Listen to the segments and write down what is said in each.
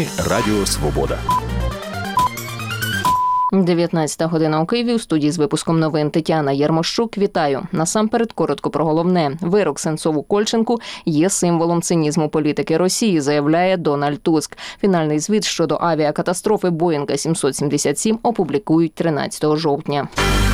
Новини Радіо Свобода. 19 година у Києві. У студії з випуском новин Тетяна Єрмощук. Вітаю. Насамперед коротко про головне. Вирок Сенцову-Кольченку є символом цинізму політики Росії, заявляє Дональд Туск. Фінальний звіт щодо авіакатастрофи Боїнга 777 опублікують 13 жовтня.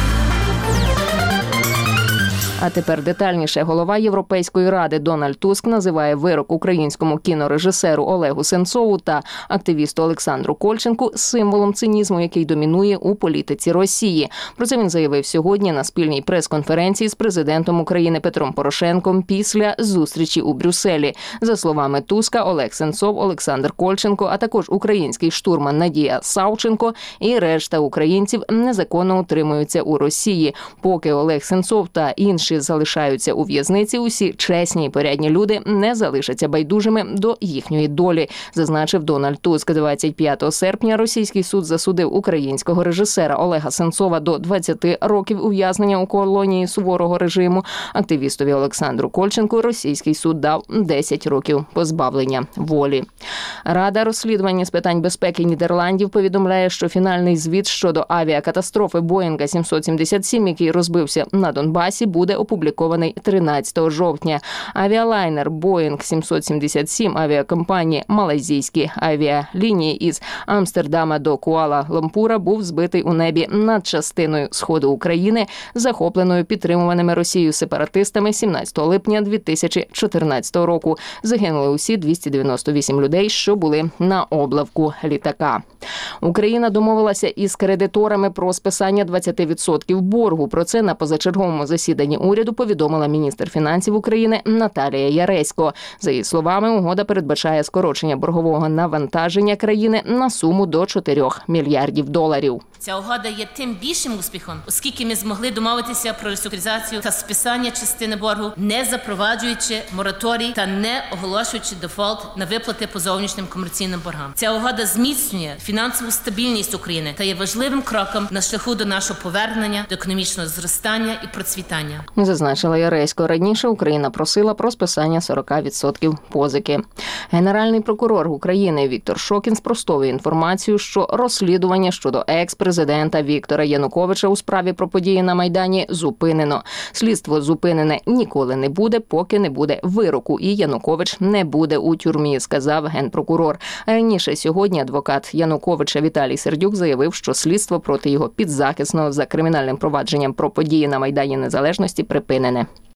А тепер детальніше. Голова Європейської ради Дональд Туск називає вирок українському кінорежисеру Олегу Сенцову та активісту Олександру Кольченку символом цинізму, який домінує у політиці Росії. Про це він заявив сьогодні на спільній прес-конференції з президентом України Петром Порошенком після зустрічі у Брюсселі. За словами Туска, Олег Сенцов, Олександр Кольченко, а також український штурман Надія Савченко і решта українців незаконно утримуються у Росії. Поки Олег Сенцов та інші залишаються у в'язниці, усі чесні і порядні люди не залишаться байдужими до їхньої долі, зазначив Дональд Туск. 25 серпня російський суд засудив українського режисера Олега Сенцова до 20 років ув'язнення у колонії суворого режиму. Активістові Олександру Кольченку російський суд дав 10 років позбавлення волі. Рада розслідування з питань безпеки Нідерландів повідомляє, що фінальний звіт щодо авіакатастрофи Боїнга 777, який розбився на Донбасі, буде опублікований 13 жовтня. Авіалайнер Боїнг 777 авіакомпанії «Малайзійські авіалінії» із Амстердама до Куала-Лумпура був збитий у небі над частиною сходу України, захопленою підтримуваними Росією сепаратистами 17 липня 2014 року. Загинули усі 298 людей, що були на облавку літака. Україна домовилася із кредиторами про списання 20% боргу. Про це на позачерговому засіданні уряду повідомила міністр фінансів України Наталія Яресько. За її словами, угода передбачає скорочення боргового навантаження країни на суму до 4 мільярдів доларів. Ця угода є тим більшим успіхом, оскільки ми змогли домовитися про реструктуризацію та списання частини боргу, не запроваджуючи мораторій та не оголошуючи дефолт на виплати по зовнішнім комерційним боргам. Ця угода зміцнює фінансову стабільність України та є важливим кроком на шляху до нашого повернення до економічного зростання і процвітання. Зазначила Яресько. Раніше Україна просила про списання 40% позики. Генеральний прокурор України Віктор Шокін спростовує інформацію, що розслідування щодо екс-президента Віктора Януковича у справі про події на Майдані зупинено. Слідство зупинене ніколи не буде, поки не буде вироку, і Янукович не буде у тюрмі, сказав генпрокурор. Раніше сьогодні адвокат Януковича Віталій Сердюк заявив, що слідство проти його підзахисного за кримінальним провадженням про події на Майдані Незалежності припинене.